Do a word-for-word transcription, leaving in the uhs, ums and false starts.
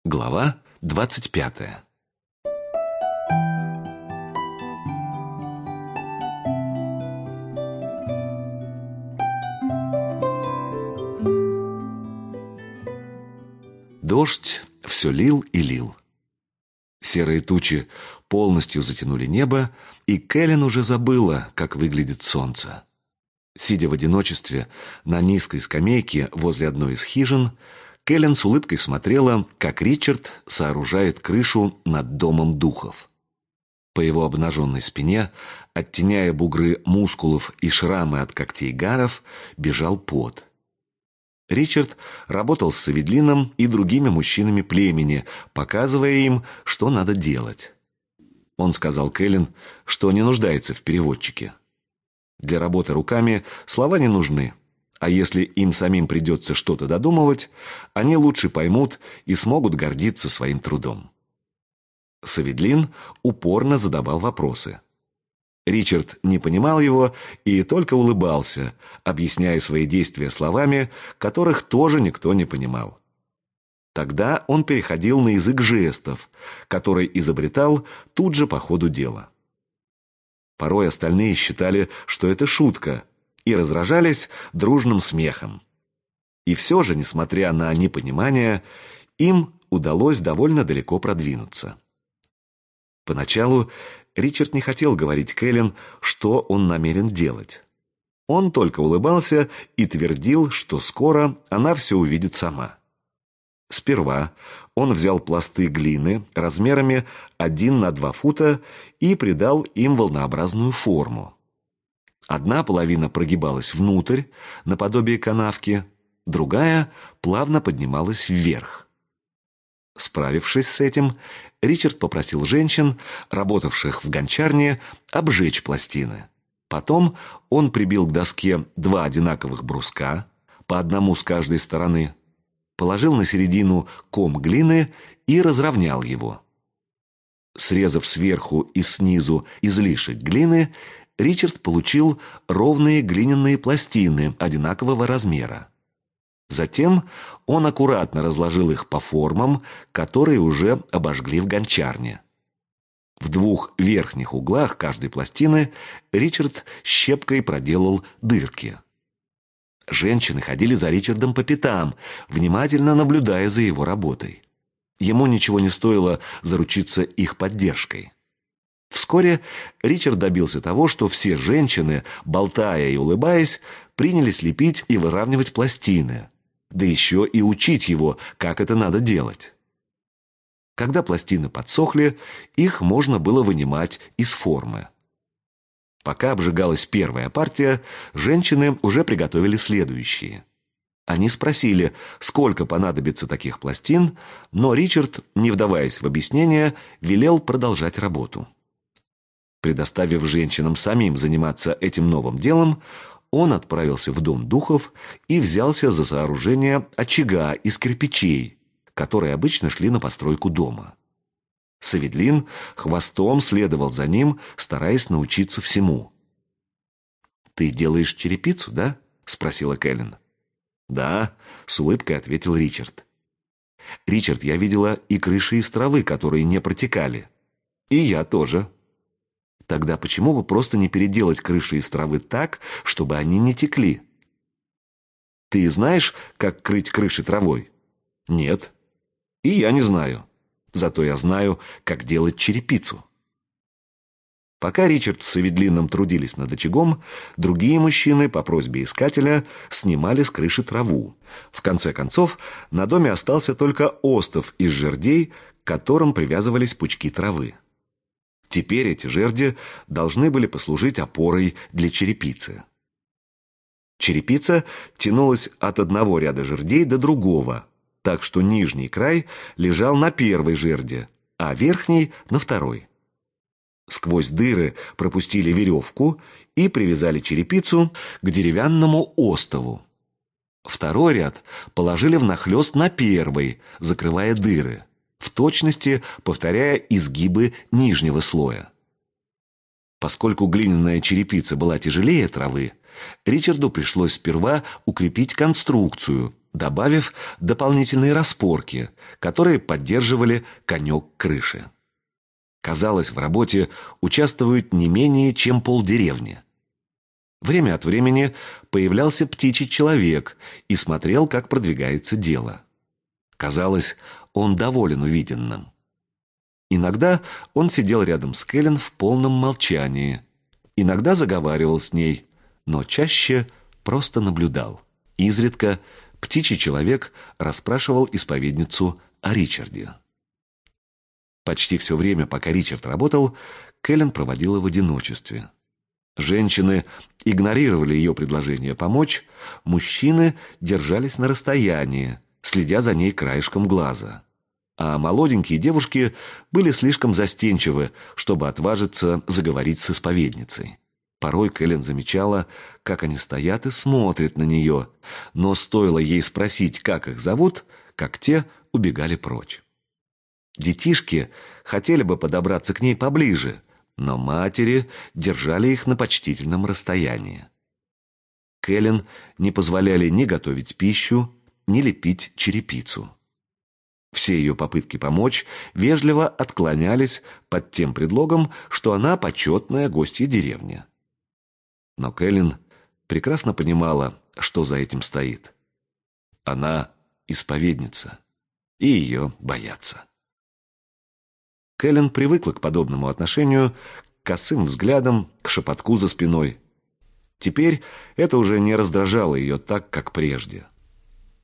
Глава двадцать пятая. Дождь все лил и лил. Серые тучи полностью затянули небо, и Кэлен уже забыла, как выглядит солнце. Сидя в одиночестве на низкой скамейке возле одной из хижин, Кэлен с улыбкой смотрела, как Ричард сооружает крышу над домом духов. По его обнаженной спине, оттеняя бугры мускулов и шрамы от когтей гаров, бежал пот. Ричард работал с Саведлином и другими мужчинами племени, показывая им, что надо делать. Он сказал Кэлен, что не нуждается в переводчике. Для работы руками слова не нужны, а если им самим придется что-то додумывать, они лучше поймут и смогут гордиться своим трудом. Саведлин упорно задавал вопросы. Ричард не понимал его и только улыбался, объясняя свои действия словами, которых тоже никто не понимал. Тогда он переходил на язык жестов, который изобретал тут же по ходу дела. Порой остальные считали, что это шутка, и разражались дружным смехом. И все же, несмотря на непонимание, им удалось довольно далеко продвинуться. Поначалу Ричард не хотел говорить Кэлен, что он намерен делать. Он только улыбался и твердил, что скоро она все увидит сама. Сперва он взял пласты глины размерами один на два фута и придал им волнообразную форму. Одна половина прогибалась внутрь, наподобие канавки, другая плавно поднималась вверх. Справившись с этим, Ричард попросил женщин, работавших в гончарне, обжечь пластины. Потом он прибил к доске два одинаковых бруска, по одному с каждой стороны, положил на середину ком глины и разровнял его. Срезав сверху и снизу излишек глины, Ричард получил ровные глиняные пластины одинакового размера. Затем он аккуратно разложил их по формам, которые уже обожгли в гончарне. В двух верхних углах каждой пластины Ричард щепкой проделал дырки. Женщины ходили за Ричардом по пятам, внимательно наблюдая за его работой. Ему ничего не стоило заручиться их поддержкой. Вскоре Ричард добился того, что все женщины, болтая и улыбаясь, принялись лепить и выравнивать пластины, да еще и учить его, как это надо делать. Когда пластины подсохли, их можно было вынимать из формы. Пока обжигалась первая партия, женщины уже приготовили следующие. Они спросили, сколько понадобится таких пластин, но Ричард, не вдаваясь в объяснения, велел продолжать работу. Предоставив женщинам самим заниматься этим новым делом, он отправился в дом духов и взялся за сооружение очага из кирпичей, которые обычно шли на постройку дома. Саведлин хвостом следовал за ним, стараясь научиться всему. «Ты делаешь черепицу, да?» — спросила Кэлен. «Да», — с улыбкой ответил Ричард. «Ричард, я видела и крыши из травы, которые не протекали. И я тоже». Тогда почему бы просто не переделать крыши из травы так, чтобы они не текли? Ты знаешь, как крыть крыши травой? Нет. И я не знаю. Зато я знаю, как делать черепицу. Пока Ричард с Саведлином трудились над очагом, другие мужчины по просьбе искателя снимали с крыши траву. В конце концов, на доме остался только остов из жердей, к которым привязывались пучки травы. Теперь эти жерди должны были послужить опорой для черепицы. Черепица тянулась от одного ряда жердей до другого, так что нижний край лежал на первой жерде, а верхний — на второй. Сквозь дыры пропустили веревку и привязали черепицу к деревянному остову. Второй ряд положили внахлёст на первый, закрывая дыры, в точности повторяя изгибы нижнего слоя. Поскольку глиняная черепица была тяжелее травы, Ричарду пришлось сперва укрепить конструкцию, добавив дополнительные распорки, которые поддерживали конек крыши. Казалось, в работе участвуют не менее чем полдеревни. Время от времени появлялся птичий человек и смотрел, как продвигается дело. Казалось, он доволен увиденным. Иногда он сидел рядом с Кэлен в полном молчании, иногда заговаривал с ней, но чаще просто наблюдал. Изредка птичий человек расспрашивал исповедницу о Ричарде. Почти все время, пока Ричард работал, Кэлен проводила в одиночестве. Женщины игнорировали ее предложение помочь, мужчины держались на расстоянии, следя за ней краешком глаза. А молоденькие девушки были слишком застенчивы, чтобы отважиться заговорить с исповедницей. Порой Кэлен замечала, как они стоят и смотрят на нее, но стоило ей спросить, как их зовут, как те убегали прочь. Детишки хотели бы подобраться к ней поближе, но матери держали их на почтительном расстоянии. Кэлен не позволяли ни готовить пищу, ни лепить черепицу. Все ее попытки помочь вежливо отклонялись под тем предлогом, что она почетная гостья деревни. Но Кэлен прекрасно понимала, что за этим стоит. Она исповедница, и ее боятся. Кэлен привыкла к подобному отношению, к косым взглядам, к шепотку за спиной. Теперь это уже не раздражало ее так, как прежде.